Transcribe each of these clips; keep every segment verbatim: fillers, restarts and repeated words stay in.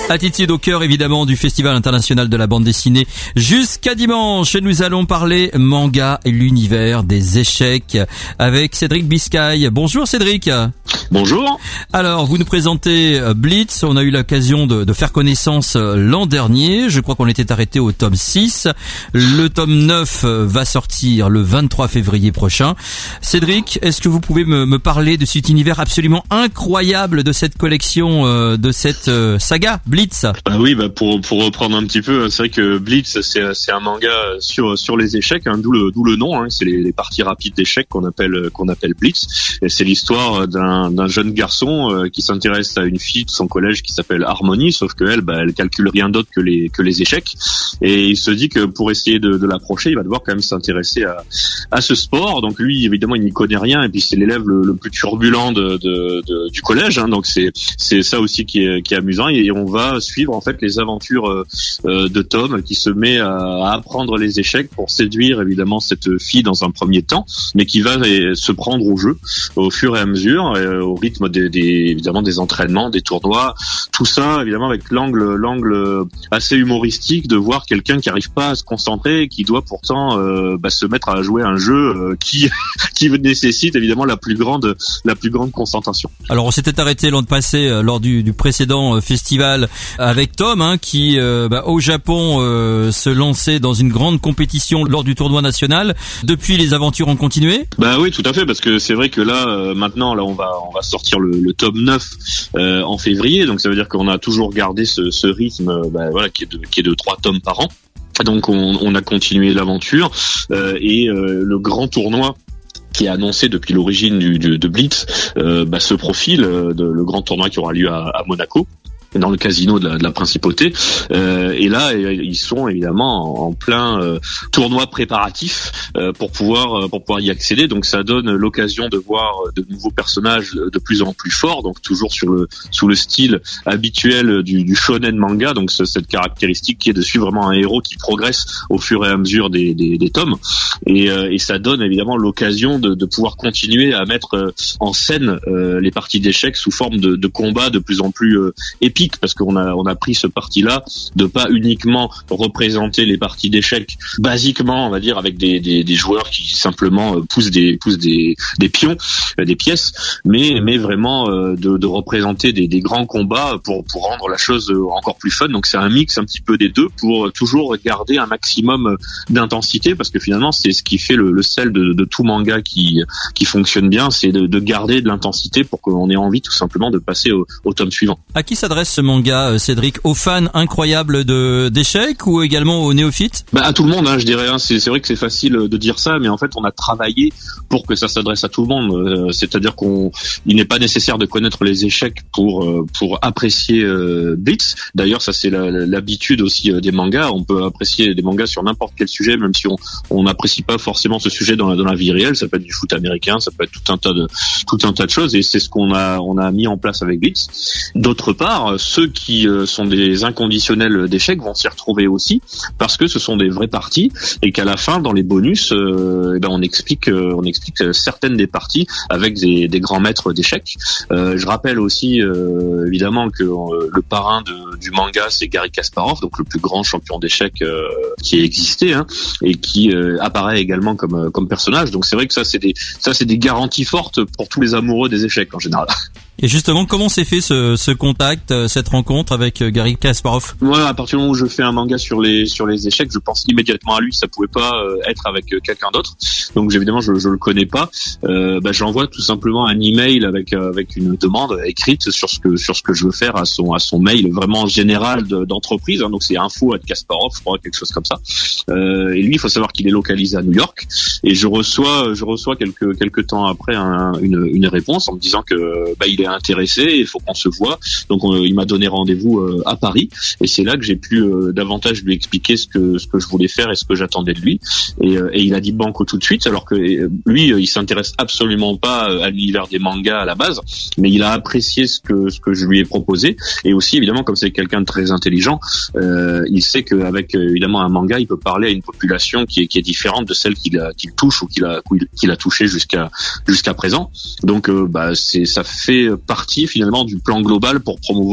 Attitude au cœur évidemment du Festival international de la bande dessinée jusqu'à dimanche. Nous allons parler manga et l'univers des échecs avec Cédric Biscay. Bonjour Cédric. Bonjour. Alors, vous nous présentez Blitz. On a eu l'occasion de, de faire connaissance l'an dernier. Je crois qu'on était arrêté au tome six. Le tome neuf va sortir le vingt-trois février prochain. Cédric, est-ce que vous pouvez me, me parler de cet univers absolument incroyable de cette collection, euh, de cette euh, saga Blitz? Bah oui, bah pour pour reprendre un petit peu, c'est vrai que Blitz c'est c'est un manga sur sur les échecs, hein, d'où le d'où le nom. Hein, c'est les, les parties rapides d'échecs qu'on appelle qu'on appelle Blitz. Et c'est l'histoire d'un d'un jeune garçon euh, qui s'intéresse à une fille de son collège qui s'appelle Harmonie, sauf que elle, bah, elle calcule rien d'autre que les que les échecs. Et il se dit que pour essayer de, de l'approcher, il va devoir quand même s'intéresser à à ce sport. Donc lui, évidemment, il n'y connaît rien, et puis c'est l'élève le, le plus turbulent de, de, de du collège. Hein, donc c'est c'est ça aussi qui est qui est amusant. Et on va suivre en fait les aventures euh, de Tom qui se met à, à apprendre les échecs pour séduire évidemment cette fille dans un premier temps, mais qui va eh, se prendre au jeu au fur et à mesure, et, au rythme des, des évidemment des entraînements, des tournois, tout ça évidemment avec l'angle l'angle assez humoristique de voir quelqu'un qui arrive pas à se concentrer, qui doit pourtant euh, bah, se mettre à jouer un jeu euh, qui qui nécessite évidemment la plus grande la plus grande concentration. Alors on s'était arrêté l'an passé euh, lors du, du précédent euh, festival avec Tom, hein, qui euh, bah, au Japon euh, se lançait dans une grande compétition lors du tournoi national. Depuis, les aventures ont continué. Bah oui, tout à fait, parce que c'est vrai que là euh, maintenant là on va on va sortir le, le tome neuf euh, en février, donc ça veut dire qu'on a toujours gardé ce, ce rythme euh, bah, voilà qui est de qui est de trois tomes par an. Donc on, on a continué l'aventure euh, et euh, le grand tournoi qui est annoncé depuis l'origine du, du, de Blitz euh, bah, se profile, euh, de, le grand tournoi qui aura lieu à, à Monaco, dans le casino de la, de la principauté, euh, et là ils sont évidemment en, en plein euh, tournoi préparatif euh, pour pouvoir euh, pour pouvoir y accéder. Donc ça donne l'occasion de voir de nouveaux personnages de plus en plus forts, donc toujours sur le sous le style habituel du, du shonen manga, donc ce, cette caractéristique qui est de suivre vraiment un héros qui progresse au fur et à mesure des, des, des tomes, et, euh, et ça donne évidemment l'occasion de, de pouvoir continuer à mettre euh, en scène euh, les parties d'échecs sous forme de, de combats de plus en plus euh, épiques, parce qu'on a on a pris ce parti-là de pas uniquement représenter les parties d'échecs basiquement, on va dire, avec des des, des joueurs qui simplement poussent des poussent des des pions, des pièces, mais mais vraiment de, de représenter des, des grands combats pour pour rendre la chose encore plus fun. Donc c'est un mix un petit peu des deux pour toujours garder un maximum d'intensité, parce que finalement c'est ce qui fait le, le sel de, de tout manga qui qui fonctionne bien, c'est de, de garder de l'intensité pour qu'on ait envie tout simplement de passer au, au tome suivant. À qui s'adresse ce manga, Cédric? Aux fans incroyables de d'échecs ou également aux néophytes? Bah à tout le monde, hein, je dirais. Hein. C'est, c'est vrai que c'est facile de dire ça, mais en fait on a travaillé pour que ça s'adresse à tout le monde. Euh, c'est-à-dire qu'on, il n'est pas nécessaire de connaître les échecs pour euh, pour apprécier euh, Blitz. D'ailleurs, ça c'est la, l'habitude aussi euh, des mangas. On peut apprécier des mangas sur n'importe quel sujet, même si on on n'apprécie pas forcément ce sujet dans la dans la vie réelle. Ça peut être du foot américain, ça peut être tout un tas de tout un tas de choses, et c'est ce qu'on a on a mis en place avec Blitz. D'autre part, ceux qui euh, sont des inconditionnels d'échecs vont s'y retrouver aussi, parce que ce sont des vraies parties, et qu'à la fin, dans les bonus, euh, eh ben on explique, euh, on explique certaines des parties avec des, des grands maîtres d'échecs. Euh, je rappelle aussi, euh, évidemment, que euh, le parrain de, du manga, c'est Garry Kasparov, donc le plus grand champion d'échecs euh, qui ait existé, hein, et qui euh, apparaît également comme comme personnage. Donc c'est vrai que ça, c'est des ça, c'est des garanties fortes pour tous les amoureux des échecs en général. Et justement, comment s'est fait ce, ce contact, cette rencontre avec Garry Kasparov? Moi, à partir du moment où je fais un manga sur les sur les échecs, je pense immédiatement à lui. Ça pouvait pas euh, être avec quelqu'un d'autre. Donc évidemment, je je le connais pas. Euh, bah, j'envoie tout simplement un email avec euh, avec une demande écrite sur ce que sur ce que je veux faire à son à son mail vraiment général de, d'entreprise. Hein, donc c'est info arobase kasparov, je crois, quelque chose comme ça. Euh, et lui, il faut savoir qu'il est localisé à New York. Et je reçois je reçois quelques quelques temps après un, une une réponse en me disant que bah il est intéressé, il faut qu'on se voit. Donc on, il m'a donné rendez-vous euh, à Paris, et c'est là que j'ai pu euh, davantage lui expliquer ce que ce que je voulais faire et ce que j'attendais de lui. Et, euh, et il a dit banco tout de suite, alors que euh, lui, euh, il s'intéresse absolument pas à l'univers des mangas à la base, mais il a apprécié ce que ce que je lui ai proposé. Et aussi évidemment, comme c'est quelqu'un de très intelligent, euh, il sait qu'avec euh, évidemment un manga, il peut parler à une population qui est qui est différente de celle qu'il a qu'il touche ou qu'il a qu'il a touché jusqu'à jusqu'à présent. Donc euh, bah c'est ça fait partie finalement du plan global pour promouvoir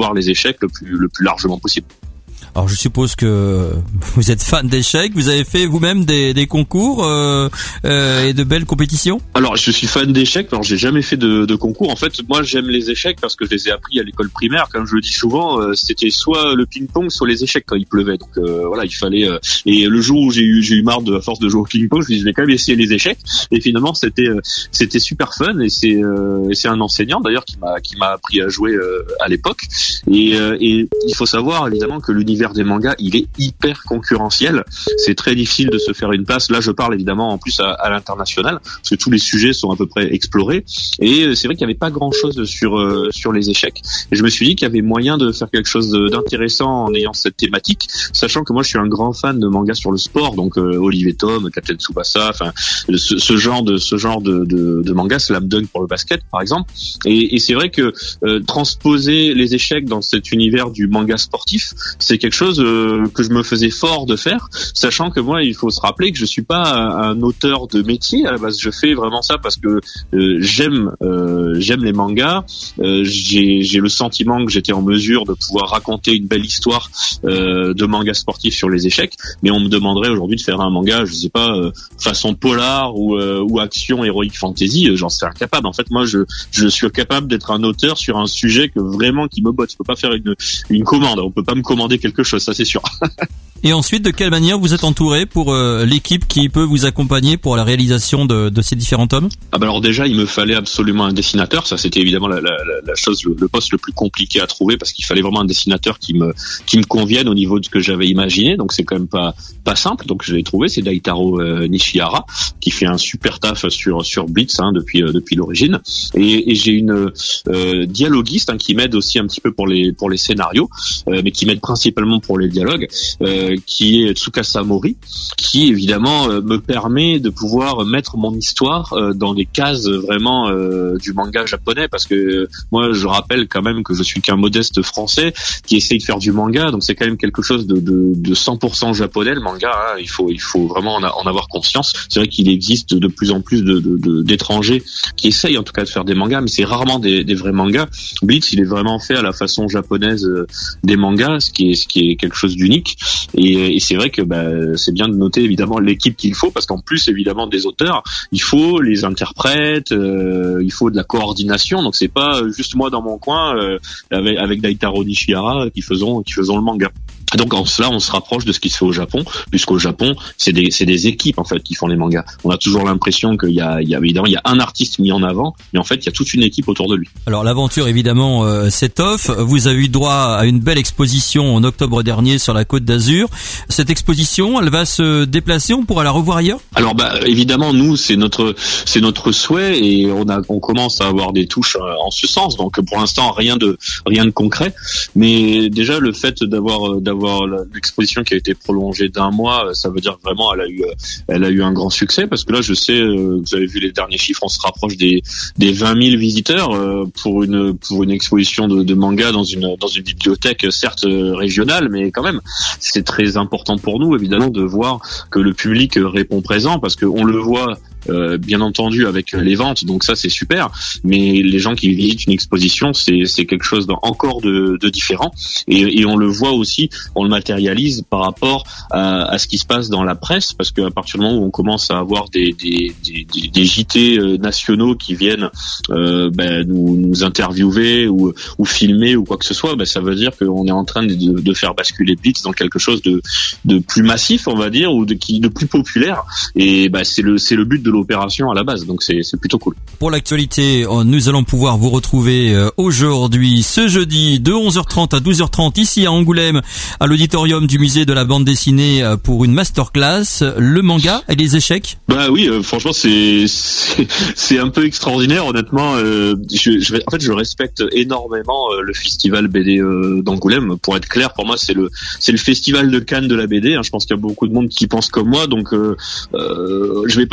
promouvoir les échecs le plus le plus largement possible. Alors je suppose que vous êtes fan d'échecs, vous avez fait vous-même des, des concours euh, euh, et de belles compétitions? Alors je suis fan d'échecs, alors j'ai jamais fait de, de concours. En fait, moi j'aime les échecs parce que je les ai appris à l'école primaire. Comme je le dis souvent, euh, c'était soit le ping-pong, soit les échecs quand il pleuvait. Donc euh, voilà, il fallait. Euh, et le jour où j'ai eu j'ai eu marre de à force de jouer au ping-pong, je me suis dit je vais quand même essayer les échecs. Et finalement c'était euh, c'était super fun. Et c'est euh, et c'est un enseignant d'ailleurs qui m'a qui m'a appris à jouer euh, à l'époque. Et, euh, et il faut savoir évidemment que l'univers des mangas, il est hyper concurrentiel. C'est très difficile de se faire une place. Là, je parle évidemment en plus à, à l'international, parce que tous les sujets sont à peu près explorés. Et c'est vrai qu'il n'y avait pas grand-chose sur euh, sur les échecs. Et je me suis dit qu'il y avait moyen de faire quelque chose d'intéressant en ayant cette thématique, sachant que moi, je suis un grand fan de mangas sur le sport, donc euh, Olivier Tom, Captain Tsubasa, enfin ce, ce genre de ce genre de, de, de manga, Slam Dunk pour le basket, par exemple. Et, et c'est vrai que euh, transposer les échecs dans cet univers du manga sportif, c'est quelque chose euh, que je me faisais fort de faire, sachant que moi, il faut se rappeler que je suis pas un, un auteur de métier à la base. Je fais vraiment ça parce que euh, j'aime euh, j'aime les mangas. Euh, j'ai j'ai le sentiment que j'étais en mesure de pouvoir raconter une belle histoire euh, de manga sportif sur les échecs. Mais on me demanderait aujourd'hui de faire un manga, je sais pas, euh, façon polar ou euh, ou action héroïque fantasy, euh, j'en serais incapable. En fait, moi, je je suis capable d'être un auteur sur un sujet que vraiment qui me botte. Je peux pas faire une une commande. On peut pas me commander quelque chose, ça c'est sûr. Et ensuite, de quelle manière vous êtes entouré pour euh, l'équipe qui peut vous accompagner pour la réalisation de, de ces différents tomes? Ah bah alors déjà, il me fallait absolument un dessinateur. Ça, c'était évidemment la, la, la chose, le, le poste le plus compliqué à trouver, parce qu'il fallait vraiment un dessinateur qui me qui me convienne au niveau de ce que j'avais imaginé. Donc c'est quand même pas pas simple. Donc je l'ai trouvé, c'est Daitaro euh, Nishihara qui fait un super taf sur sur Blitz hein, depuis euh, depuis l'origine. Et, et j'ai une euh, dialoguiste hein, qui m'aide aussi un petit peu pour les pour les scénarios, euh, mais qui m'aide principalement pour les dialogues. Euh, qui est Tsukasa Mori, qui évidemment euh, me permet de pouvoir mettre mon histoire euh, dans des cases vraiment euh, du manga japonais, parce que euh, moi je rappelle quand même que je suis qu'un modeste français qui essaye de faire du manga, donc c'est quand même quelque chose de, de, de cent pour cent japonais le manga, hein. il faut il faut vraiment en, a, en avoir conscience. C'est vrai qu'il existe de plus en plus de, de, de, d'étrangers qui essayent en tout cas de faire des mangas, mais c'est rarement des, des vrais mangas. Blitz, il est vraiment fait à la façon japonaise euh, des mangas, ce qui est ce qui est quelque chose d'unique. Et, et c'est vrai que bah, c'est bien de noter évidemment l'équipe qu'il faut, parce qu'en plus évidemment des auteurs, il faut les interprètes, euh, il faut de la coordination. Donc c'est pas juste moi dans mon coin euh, avec, avec Daitaro Nishihara qui faisons qui faisons le manga. Donc en cela, on se rapproche de ce qui se fait au Japon, puisqu'au Japon, c'est des c'est des équipes en fait qui font les mangas. On a toujours l'impression qu'il y a il y a évidemment il y a un artiste mis en avant, mais en fait il y a toute une équipe autour de lui. Alors l'aventure évidemment euh, c'est off. Vous avez eu droit à une belle exposition en octobre dernier sur la Côte d'Azur. Cette exposition, elle va se déplacer, on pourra la revoir ailleurs? Alors bah évidemment nous c'est notre c'est notre souhait, et on a on commence à avoir des touches en ce sens. Donc pour l'instant rien de rien de concret, mais déjà le fait d'avoir d'avoir l'exposition qui a été prolongée d'un mois, ça veut dire que vraiment elle a eu elle a eu un grand succès, parce que là je sais, vous avez vu les derniers chiffres, on se rapproche des des vingt mille visiteurs pour une pour une exposition de, de manga dans une dans une bibliothèque certes régionale, mais quand même c'est très important pour nous évidemment de voir que le public répond présent, parce que on le voit Euh, bien entendu avec les ventes, donc ça c'est super, mais les gens qui visitent une exposition, c'est c'est quelque chose encore de, de différent, et, et on le voit aussi, on le matérialise par rapport à, à ce qui se passe dans la presse, parce qu'à partir du moment où on commence à avoir des des des, des, des J T nationaux qui viennent euh, ben, nous, nous interviewer ou ou filmer ou quoi que ce soit, ben, ça veut dire qu'on est en train de, de faire basculer Blitz dans quelque chose de de plus massif, on va dire, ou de qui de plus populaire, et ben c'est le c'est le but de l'opération à la base, donc c'est c'est plutôt cool. Pour l'actualité, nous allons pouvoir vous retrouver aujourd'hui, ce jeudi, de onze heures trente à douze heures trente, ici à Angoulême, à l'auditorium du musée de la bande dessinée, pour une masterclass, le manga et les échecs. Bah oui, euh, franchement c'est c'est c'est un peu extraordinaire, honnêtement. Euh, je, je en fait je respecte énormément euh, le festival B D euh, d'Angoulême. Pour être clair, pour moi c'est le c'est le festival de Cannes de la B D. Hein. Je pense qu'il y a beaucoup de monde qui pense comme moi, donc euh, euh, je vais pas faire le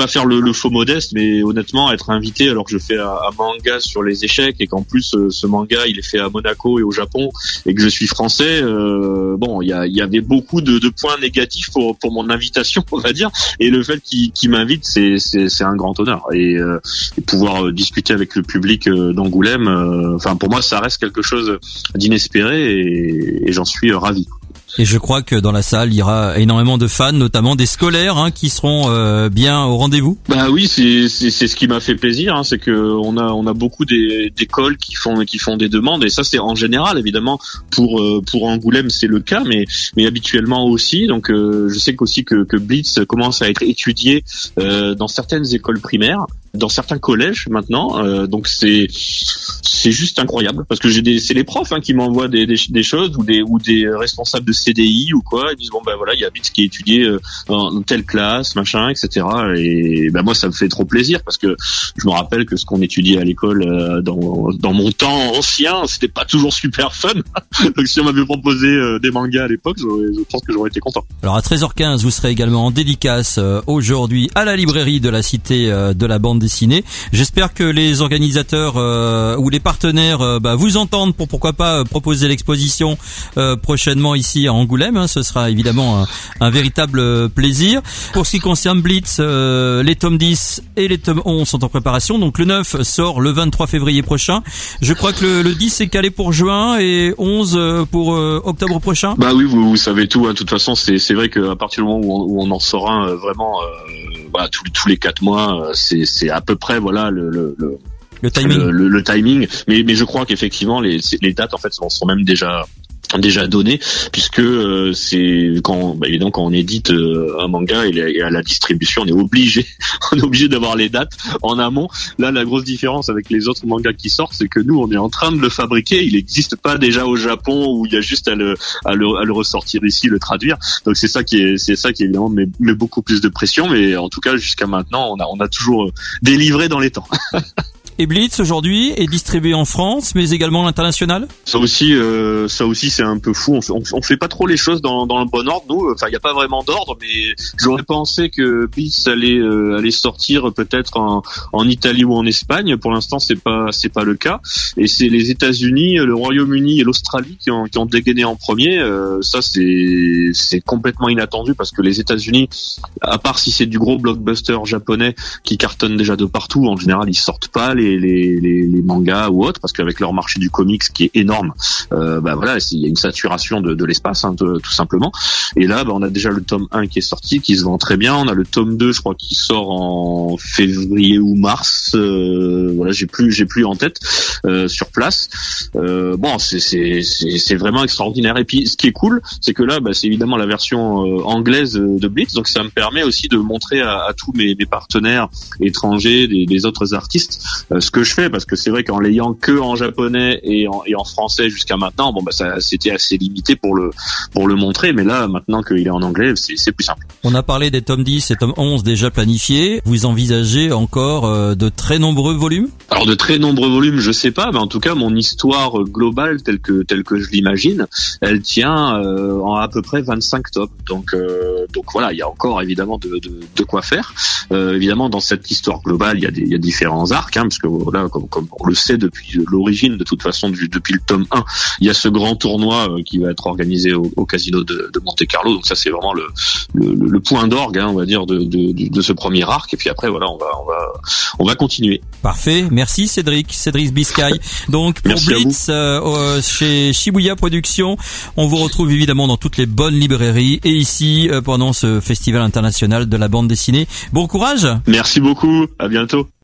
le faux modeste, mais honnêtement, être invité alors que je fais un, un manga sur les échecs et qu'en plus euh, ce manga il est fait à Monaco et au Japon et que je suis français, euh, bon, il y, a, y avait beaucoup de, de points négatifs pour pour mon invitation, on va dire. Et le fait qu'il, qu'il m'invite, c'est, c'est c'est un grand honneur. Et, euh, et pouvoir euh, discuter avec le public euh, d'Angoulême, euh, enfin pour moi ça reste quelque chose d'inespéré et, et j'en suis euh, ravi. Et je crois que dans la salle, il y aura énormément de fans, notamment des scolaires, hein, qui seront euh, bien au rendez-vous. Bah oui, c'est c'est, c'est ce qui m'a fait plaisir, hein, c'est que on a on a beaucoup des, d'écoles qui font qui font des demandes, et ça c'est en général évidemment pour euh, pour Angoulême c'est le cas, mais mais habituellement aussi. Donc euh, je sais qu'aussi que que Blitz commence à être étudié euh, dans certaines écoles primaires, dans certains collèges maintenant. Euh, donc c'est c'est juste incroyable parce que j'ai des c'est les profs hein, qui m'envoient des, des des choses ou des ou des responsables de C D I ou quoi, ils disent bon ben voilà, il y a Blitz qui est étudié euh, dans telle classe, machin, et cetera. Et ben moi ça me fait trop plaisir parce que je me rappelle que ce qu'on étudiait à l'école euh, dans dans mon temps ancien, c'était pas toujours super fun. Donc si on m'avait proposé euh, des mangas à l'époque, je pense que j'aurais été content. Alors à treize heures quinze, vous serez également en dédicace euh, aujourd'hui à la librairie de la Cité euh, de la bande dessinée. J'espère que les organisateurs euh, ou les partenaires euh, bah, vous entendent pour pourquoi pas euh, proposer l'exposition euh, prochainement ici à Angoulême. Hein. Ce sera évidemment un, un véritable plaisir. Pour ce qui concerne Blitz, euh, les tomes dix et les tomes onze sont en préparation. Donc le neuf sort le vingt-trois février prochain. Je crois que le, le dix est calé pour juin et onze pour euh, octobre prochain. Bah oui, vous, vous savez tout. Hein. De toute façon, c'est, c'est vrai qu'à partir du moment où on, où on en sort un, euh, vraiment, euh, voilà, tous, tous les quatre mois, euh, c'est, c'est à peu près voilà le, le, le Le timing. Le, le, le timing, mais mais je crois qu'effectivement les les dates en fait sont, sont même déjà déjà données, puisque euh, c'est quand bah, évidemment quand on édite euh, un manga et, et à la distribution, on est obligé on est obligé d'avoir les dates en amont. Là, la grosse différence avec les autres mangas qui sortent, c'est que nous on est en train de le fabriquer, il n'existe pas déjà au Japon où il y a juste à le à le, à le ressortir ici, le traduire. Donc c'est ça qui est c'est ça qui évidemment met, met beaucoup plus de pression, mais en tout cas jusqu'à maintenant on a on a toujours délivré dans les temps. Et Blitz aujourd'hui est distribué en France, mais également à l'international. Ça aussi, euh, ça aussi, c'est un peu fou. On fait, on, on fait pas trop les choses dans, dans le bon ordre, nous. Enfin, il y a pas vraiment d'ordre, mais j'aurais pensé que Blitz allait euh, allait sortir peut-être en, en Italie ou en Espagne. Pour l'instant, c'est pas c'est pas le cas. Et c'est les États-Unis, le Royaume-Uni et l'Australie qui ont qui ont dégainé en premier. Euh, ça, c'est c'est complètement inattendu parce que les États-Unis, à part si c'est du gros blockbuster japonais qui cartonne déjà de partout, en général, ils sortent pas les Les, les, les mangas ou autres parce qu'avec leur marché du comics qui est énorme, euh, bah voilà, il y a une saturation de, de l'espace hein, de, tout simplement. Et là, bah, on a déjà le tome un qui est sorti, qui se vend très bien. On a le tome deux, je crois, qui sort en février ou mars. Euh, voilà, j'ai plus, j'ai plus en tête euh, sur place. Euh, bon, c'est, c'est, c'est, c'est vraiment extraordinaire. Et puis, ce qui est cool, c'est que là, bah, c'est évidemment la version euh, anglaise de Blitz, donc ça me permet aussi de montrer à, à tous mes, mes partenaires étrangers, des, des autres artistes. Euh, ce que je fais, parce que c'est vrai qu'en l'ayant que en japonais et en, et en français jusqu'à maintenant, bon bah ça c'était assez limité pour le pour le montrer, mais là maintenant qu'il est en anglais, c'est, c'est plus simple. On a parlé des tomes dix et tomes onze déjà planifiés. Vous envisagez encore euh, de très nombreux volumes? Alors de très nombreux volumes, je sais pas, mais en tout cas mon histoire globale telle que telle que je l'imagine, elle tient euh, en à peu près vingt-cinq tomes. Donc euh, donc voilà, il y a encore évidemment de de, de quoi faire. Euh, évidemment dans cette histoire globale, il y a des il y a différents arcs, hein, parce que voilà, comme, comme on le sait depuis l'origine, de toute façon, du, depuis le tome un, il y a ce grand tournoi euh, qui va être organisé au, au casino de, de Monte-Carlo. Donc ça, c'est vraiment le, le, le point d'orgue, hein, on va dire, de, de, de, de ce premier arc. Et puis après, voilà, on va, on va, on va continuer. Parfait. Merci Cédric, Cédric Biscay. Donc pour Merci Blitz, euh, chez Shibuya Productions, on vous retrouve évidemment dans toutes les bonnes librairies et ici euh, pendant ce festival international de la bande dessinée. Bon courage. Merci beaucoup. À bientôt.